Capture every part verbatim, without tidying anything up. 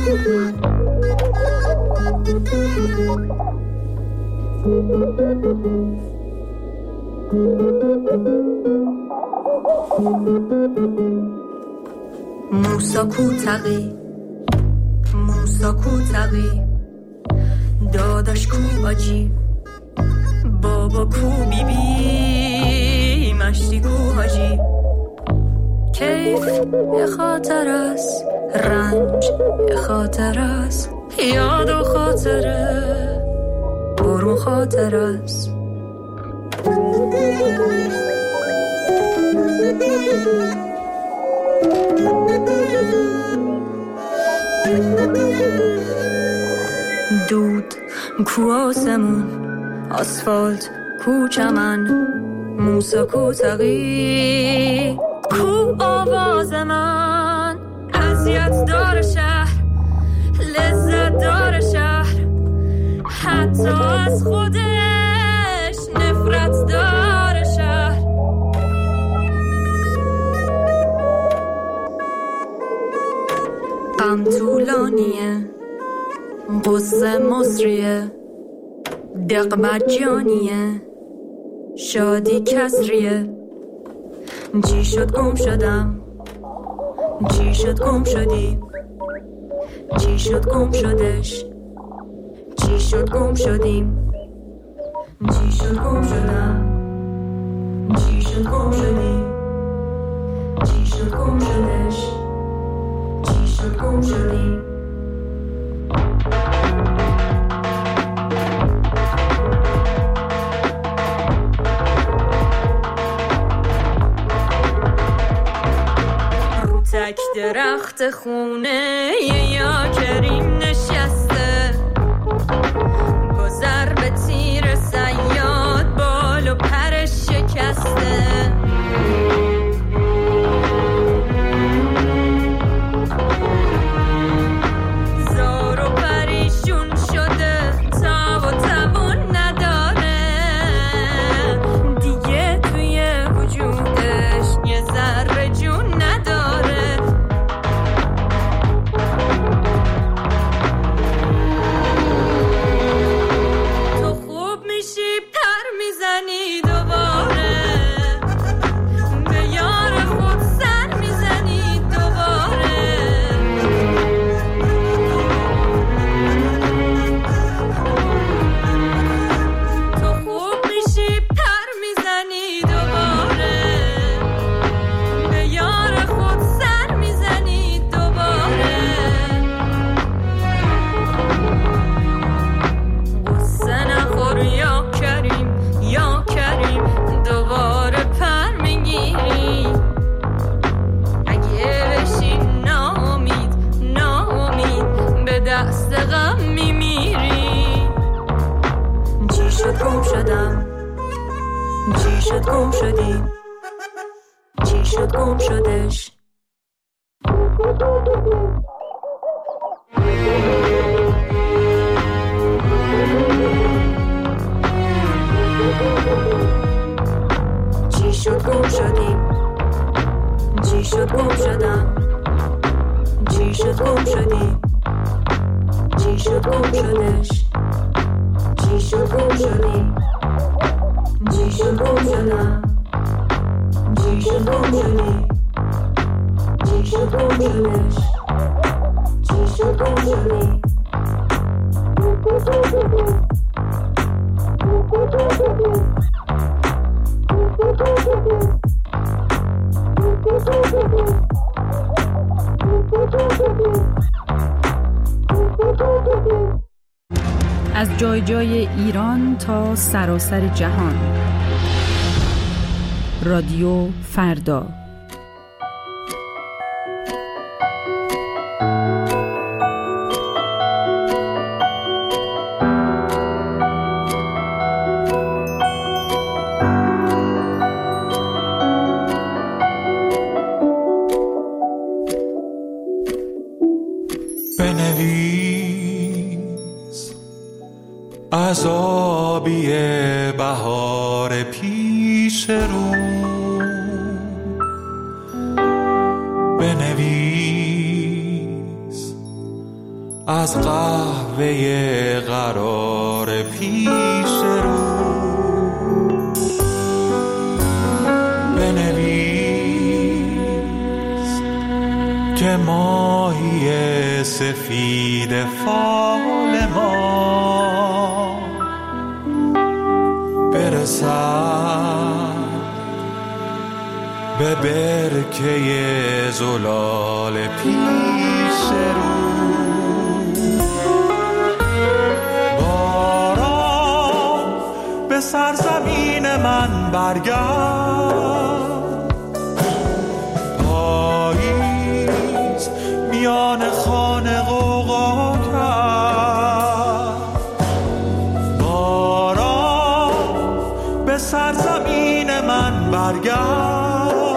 موسا کوتقی موسا کوتقی داداش کو آجی بابا کو بی بی مشتی کو حاجی کیف به خاطر است رنج به خاطر است یاد و خاطره برون خاطر است دود کو آسمون آسفالت کو چمن موسا کو تقی کو آواز من اذیت دار شهر لذت دار شهر حتی از خودش نفرت دار شهر غم طولانیه قصه مصریه دق مجانیه شادی کسریه چی شد گم شدم چی شد گم شدی چی شد گم شدش چی شد گم شدیم چی شد گم شدم چی شد گم شدی چی شد گم شدش چی شد گم شدیم تک درخت خونه یا کریم نشسته گذر به تیر صیاد بال و پرش شکسته زار و پریشون شده تاب و توان نداره دیگه توی وجودش یه ذره جون نداره گم شدم چی شد گم شدی چی شد گم شدش چی شد گم شدیم چی شد گم شدم چی شد گم شدی چی شد گم شدش چی شد گم شدی چی شد گم شدم چی شد گم شدی چی شد گم شدش چی شد گم شدی از جای جای ایران تا سراسر جهان. رادیو فردا. از آبی بهار پیش رو بنویس از قهوه قرار پیش رو بنویس که ماهی سفید فال ما برسد به برکه زلال پیش رو. باران به سرزمین من برگرد، پاییز میان خانه غوغا کرد. باران به سرزمین من برگرد،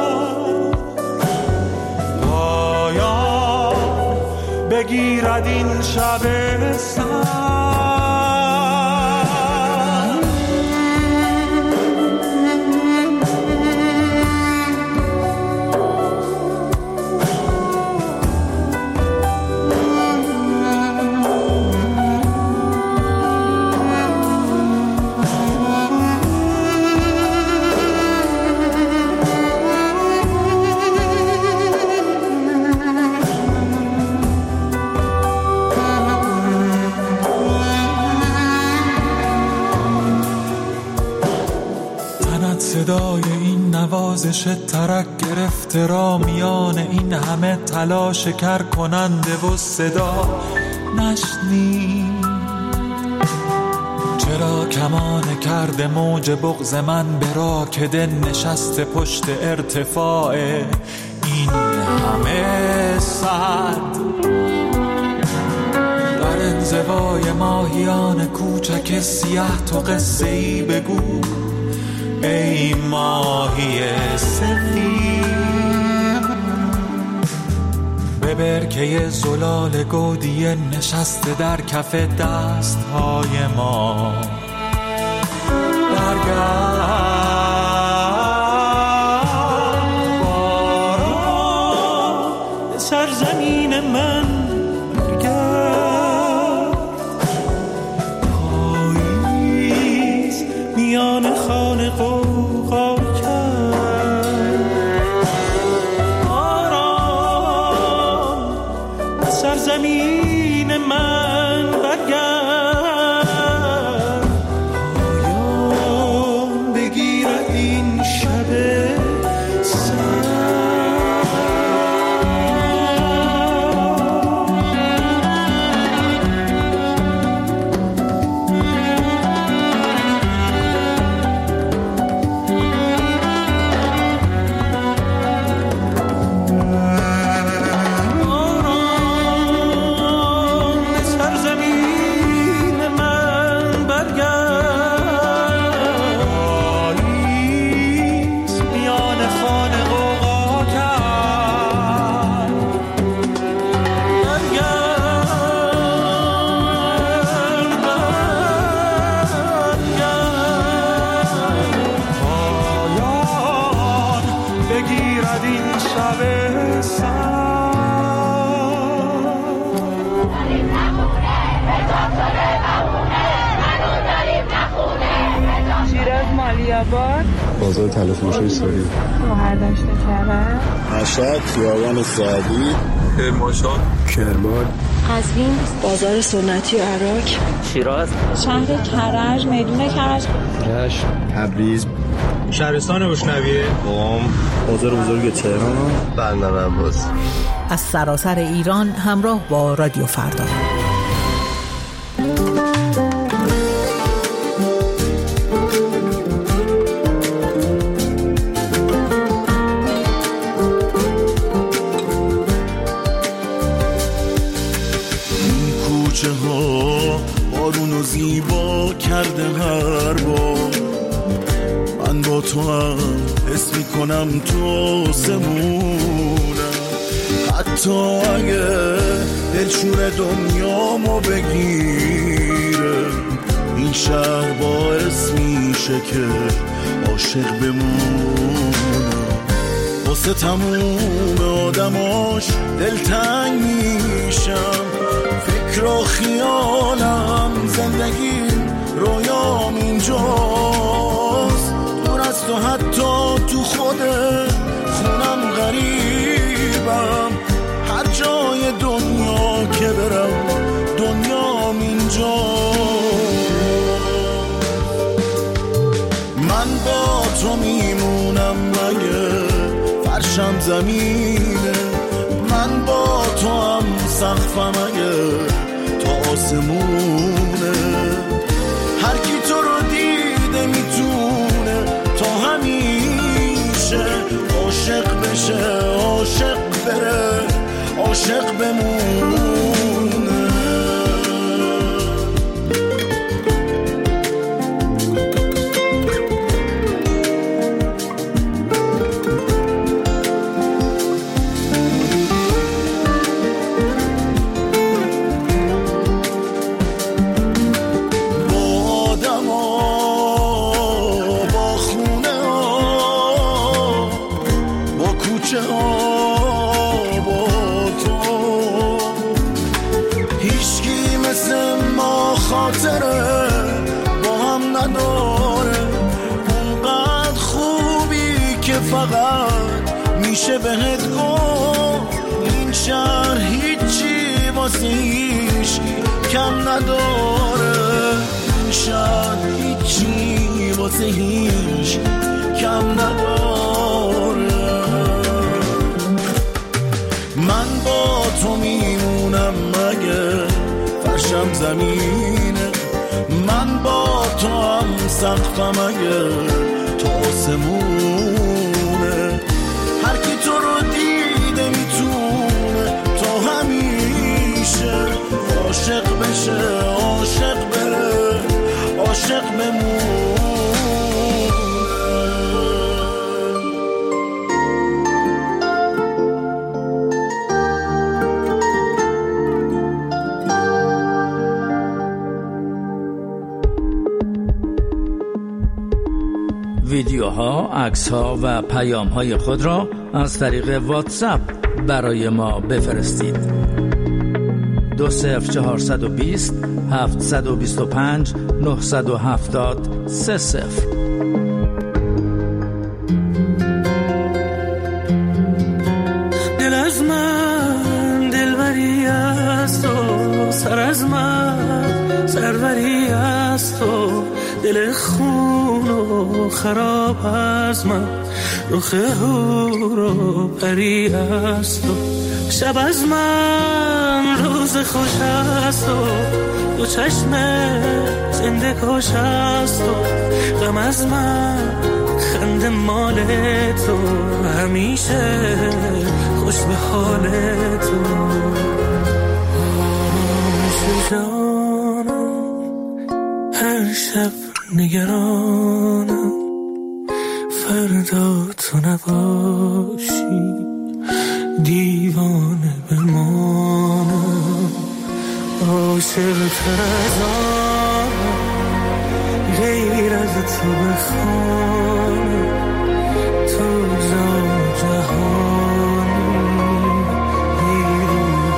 بگیرد این شب سر. صدای این نوازش ترک گرفته را میان این همه تلاش کر کننده و صدا نشنید. چرا کمان کرده موج بغض من به راکده نشسته پشت ارتفاع این همه صد؟ در انزوای ماهیان کوچک سیاه تو قصه ای بگو ای ماهی سفید. به برکه زلال گودیه نشسته در کف دستهای ما برگرد. باران به سرزمین من برگرد، پاییز میان خانه غوغا کرد. باران به سرزمین من برگرد، پایان بگیرد این شب بازار تلفروشی سوری شوهر داشته کرد مشهد خیابان سعدی کرمانشاه کرمان قزوین بازار سنتی عراق شیراز شهر کرج میدون کرج رشت تبریز شهرستان بشنویه قم بازار بزرگ تهران بندر عباس. از سراسر ایران همراه با رادیو فردا. بارونو زیبا کرده هر بار، من با تو هم حس میکنم تو آسمونم. حتی اگه دلشور دنیامو بگیره، این شهر باعث میشه که عاشق بمونم. واسه تموم آدماش دلتنگ میشم، فکر خیالم زندگی رویام اینجاست، دور از تو حتی تو خود خونم غریبم، هر جای دنیا که برم دنیام اینجاست. من با تو میمونم مگه فرشم زمینه، من با تو هم سقفم اگه تا آسمونه، هر کی تو رو دیده میتونه تا همیشه عاشق بشه، عاشق بره، عاشق بمونه. خاطره با هم نداره اونقدر خوبی که فقط میشه بهت گفت این شهر هیچی واسه هیچ کم نداره، این شهر هیچی واسه هیچ کم نداره. من با تو میمونم مگه فرشم زمینه، من با تو هم سقفم اگه تا آسمونه، هر کی تو رو دیده میتونه تا همیشه عاشق بشه، عاشق بره، عاشق بمونه. ویدیوها، عکس‌ها و پیام‌های خود را از طریق واتساپ برای ما بفرستید. دو صفر چهارصد و بیست هفتصد و بیست و پنج نهصد و هفتاد سه صفر. دل از من دلبری است و سر از من سروری است و دل خون و خراب از من رخ هور و پری است و شب از من روز خوش است و دو چشم زنده کش است و غم از من خنده مال تو همیشه خوش به حال تو. جانم هر شب نگرانم فردا تو نباشی دیوانه بمانم، عاشق تر از آنم غیر از تو بخوانم، تو جان جهانی بیرون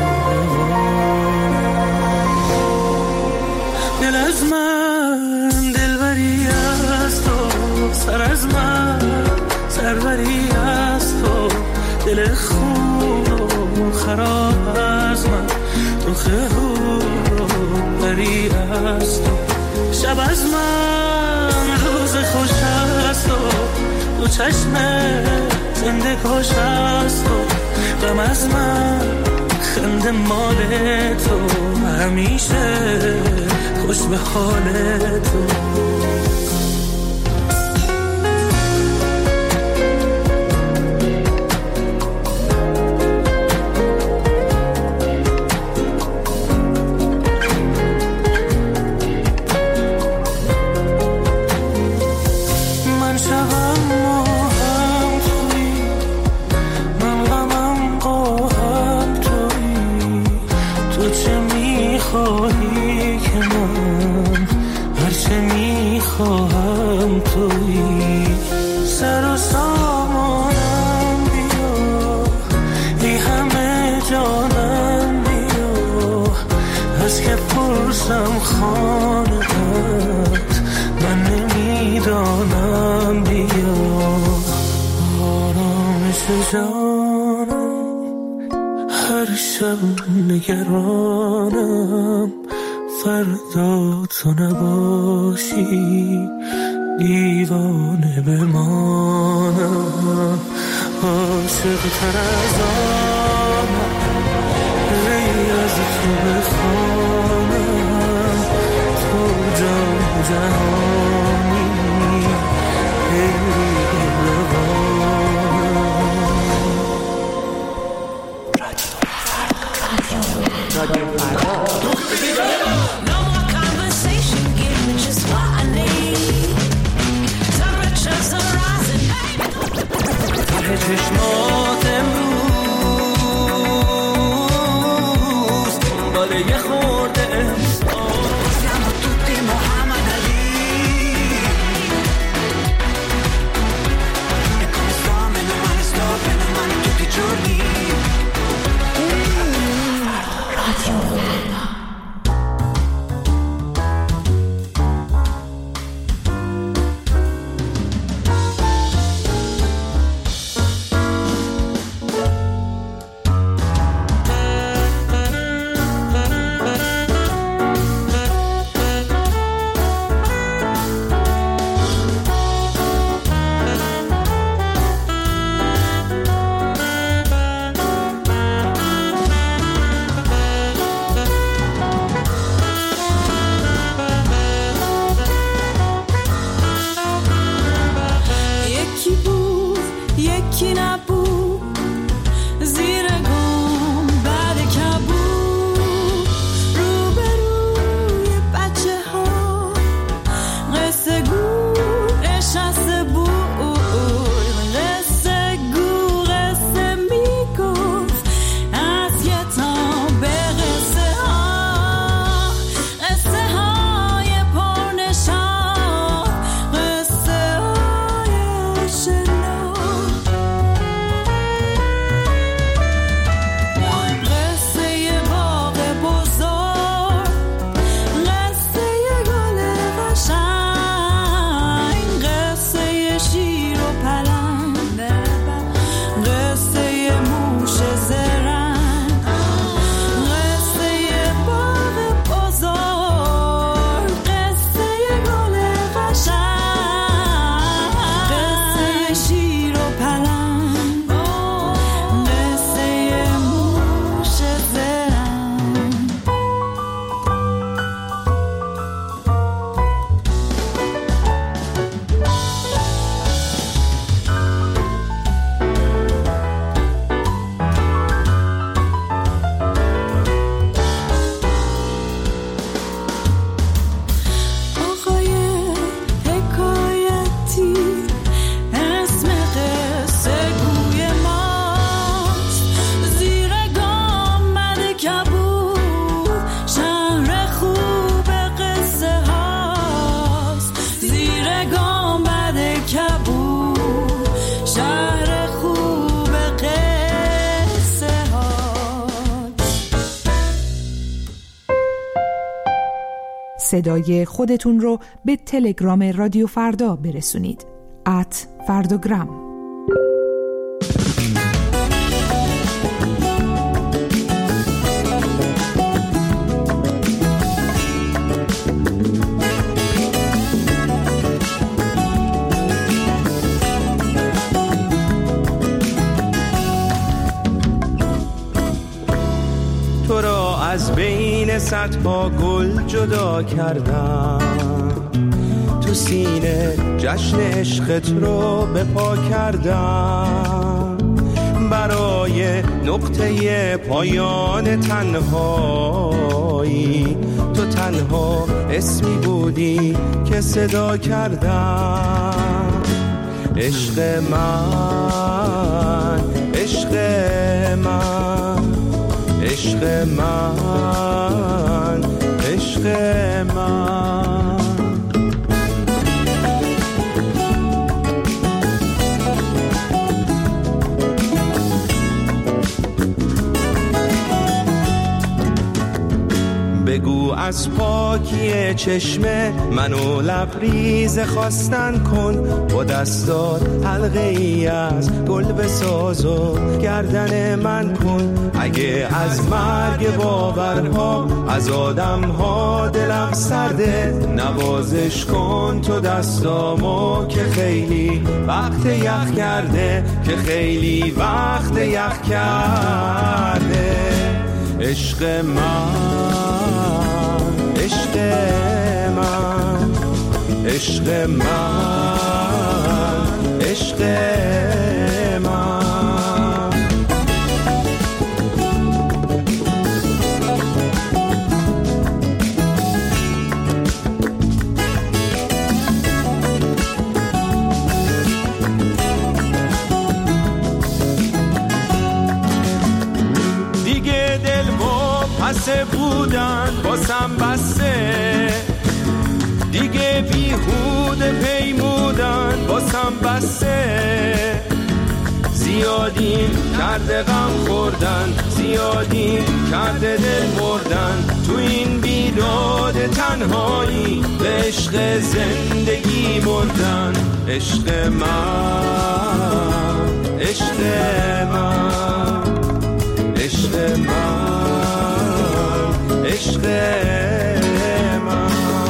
بوانم. دل از من دلبری است و سر از من سروری است و دل خون و خراب از من رخ هور و پری است و شب از من روز خوش است و دو چشم زنده کش است و غم از من خنده مال تو همیشه خوش به حال تو. که میپرسم خانه‌ات، من نمیدانم بیا آرامش جانم، هر شب نگرانم فردا تو نباشی دیوانه بمانم، عاشق تر از آنم غیر از تو بخوانم، تو جان جهانی ای رادیو فردا. چشمات امروز باله یه خورده احساس siamo tutti Muhammad Ali e come sto meno male sto meno male tutti i giorni Radio صدای خودتون رو به تلگرام رادیو فردا برسونید. ات فرداگرام. تو را از بین صدها گل جدا کردم، تو سینه جشن عشقت رو به پا کردم، برای نقطه پایان تنهایی تو تنها اسمی بودی که صدا کردم. عشق من، عشق من، عشق من، عشق من. بگو از پاکی چشمه منو لبریز خواستن کن، با دستات حلقه ای از گل بساز و گردن من کن. اگه از مرگ باورها از آدم ها دلم سرده، نوازش کن تو دستامو که خیلی وقت یخ کرده، که خیلی وقت یخ کرده. عشق من، عشق من، عشق من، عشق من. بسه بودن باسم بسه، دیگه بیهوده پیمودن باسم بسه. زیادی کرده غم خوردن، زیادی کرده دل مردن، تو این بیداد تنهایی به عشق زندگی مردن. عشق من، عشق من، عشق من، عشق من.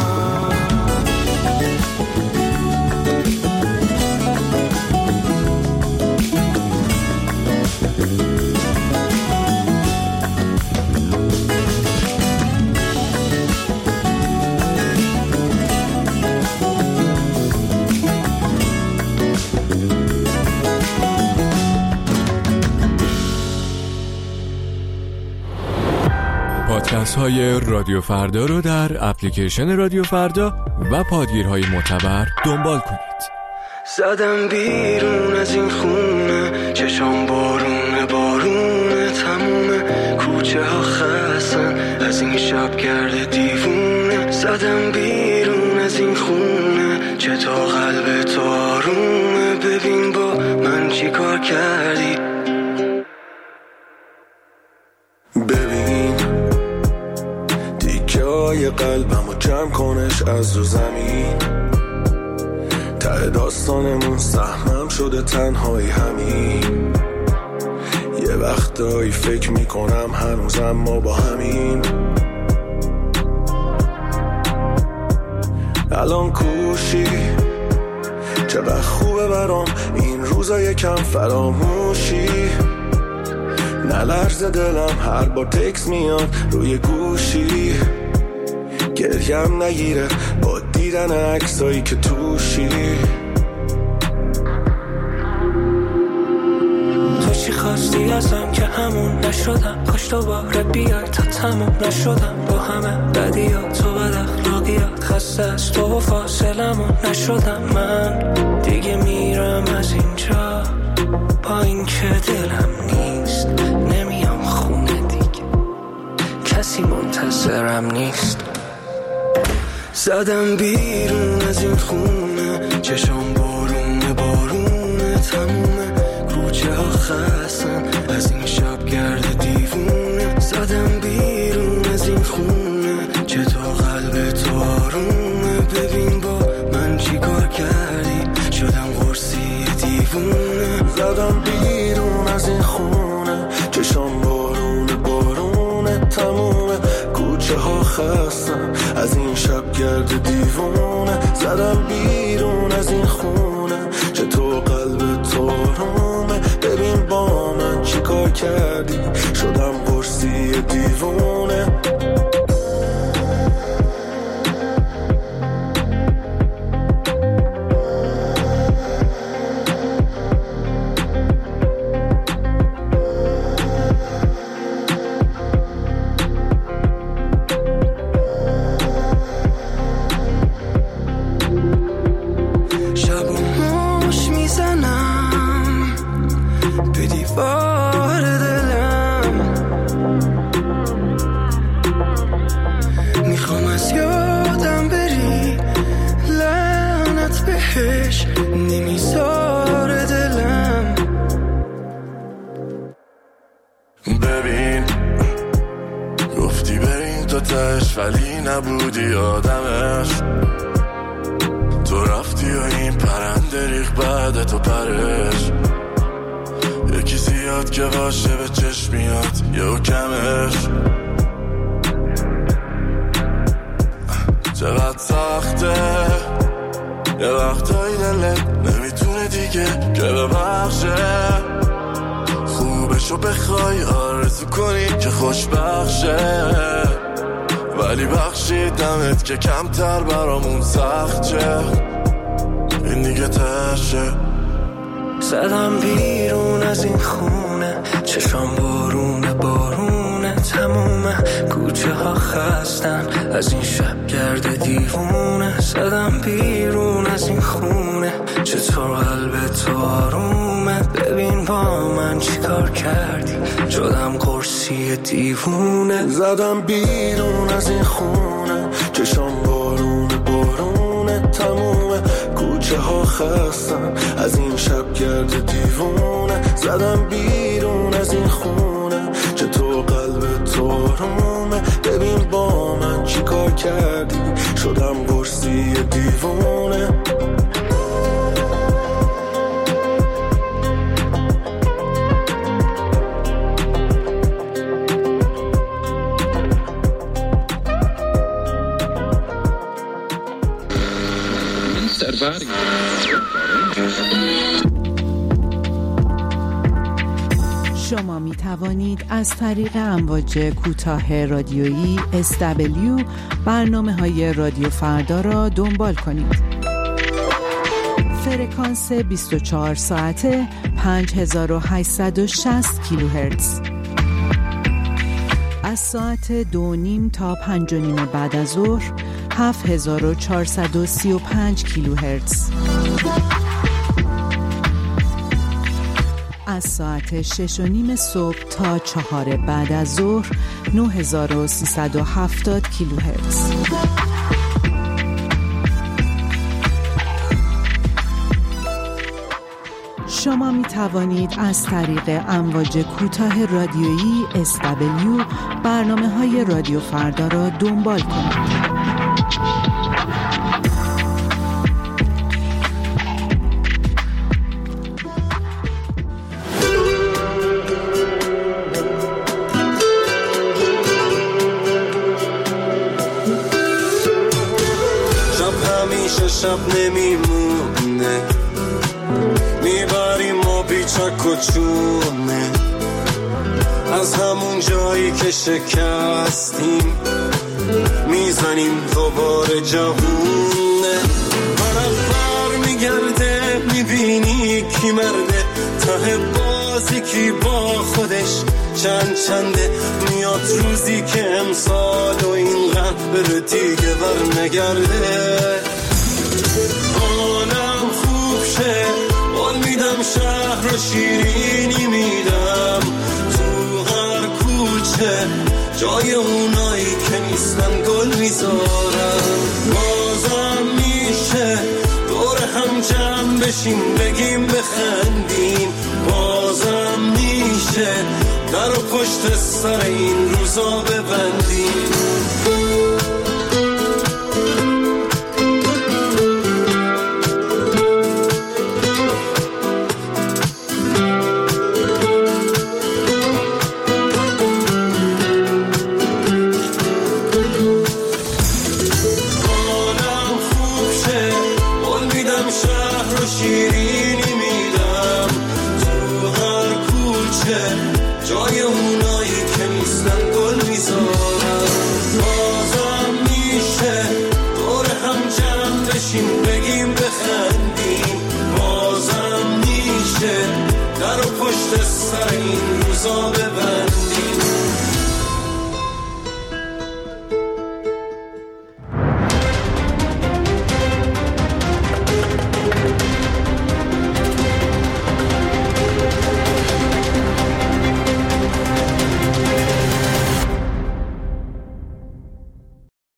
پادکست های رادیو فردا رو در اپلیکیشن رادیو فردا و پادگیرهای معتبر دنبال کنید. زدم بیرون از این خونه، چشام بارونه بارونه، تموم کوچه ها خستن از این شب گرد دیوونه. زدم بیرون از این خونه، چه تا قلب تو آرومه، ببین با من چی کار کردی. های قلبمو جمع کنش از رو زمین، ته داستانمون سهمم شده تنهایی همین. یه وقتایی فکر میکنم هنوزم ما با همین. الان کوشی چقدر خوبه برام این روزا یکم فراموشی. نلرزه دلم هر بار تکس میاد روی گوشی، گریم نگیره با دیدن عکسایی که توشی. تو چی خواستی ازم که همون نشدم، کاش دوباره بیای تا تموم نشدم با همه بدیات و بد اخلاقیات. خسته از تو و فاصلمون نشدم من، دیگه میرم از اینجا با این که دلم نیست. نمیام خونه دیگه، کسی منتظرم نیست. زدم بیرون از این خونه، چشام بارونه بارونه، تموم کوچه ها خستن از این شب گرد دیوونه. زدم بیرون از این خونه، چه تا قلب تو آرومه، ببین با من چی کار کردی، شدم قرصی دیوونه. زدم بیرون از این خونه، چشام بارونه بارونه، تموم کوچه ها خستن از این شب گرد دیوونه. زدم بیرون از این خونه، چه تو قلب تو آرومه، ببین با من چی کار کردی، شدم قرصی دیوونه. تش ولی نبودی آدمش. تو رفتی و این پرنده ریخ بعد تو پرش. یکی زیاد که باشه به چشم میاد یا کمش. چقدر سخته یه وقتایی دلت نمیتونه دیگه که ببخشه. خوبشو بخوای آرزو کنی که خوشبخشه، ولی بخشیدمت که کمتر برامون سخت شه. این دیگه تشه. زدم بیرون از این خونه، چشام بارونه بارونه تمومه. کوچه ها خستن از این شب گرد دیوونه. زدم بیرون از این خونه، چطور قلب تو آرومه. ببین با من چی کار کردی، شدم قرصی دیوونه. زدم بیرون از این خونه، چشام بارونه بارونه تمومه. کوچه ها خستن از این شب گرد دیوونه. زدم بیرون از این خونه، چطور قلب تو آرومه. ببین با من چی کار کردی، شدم قرصی دیوونه. شما می توانید از طریق امواج کوتاه رادیویی اس دبلیو برنامه های رادیو فردا را دنبال کنید. فرکانس بیست و چهار ساعته پنج هزار و هشتصد و شصت کیلوهرتز. از ساعت دو نیم تا پنج و نیم بعد از ظهر هفت هزار و چهارصد و سی و پنج کیلوهرتز. از ساعت شش و نیم صبح تا چهار بعد از ظهر نه هزار و سیصد و هفتاد کیلوهرتز. شما می توانید از طریق امواج کوتاه رادیویی اس دبلیو برنامه های رادیو فردا را دنبال کنید. شب نمیمونه، میبریم ما بیچک و چونه. از همون جایی که شکستیم میزنیم دوباره جوونه. منم بر میگرده میبینی کی مرده، ته بازی کی با خودش چند چنده. میاد روزی که امسال و این غم بره دیگه بر نگرده. حالم خوب شه بال میدم، شهر رو شیرینی میدم. تو هر کوچه جای اونایی که نیستن گل میذارم. بازم میشه دور هم جمع بشیم بگیم بخندیم. بازم میشه در و پشت سر این روزا ببندیم.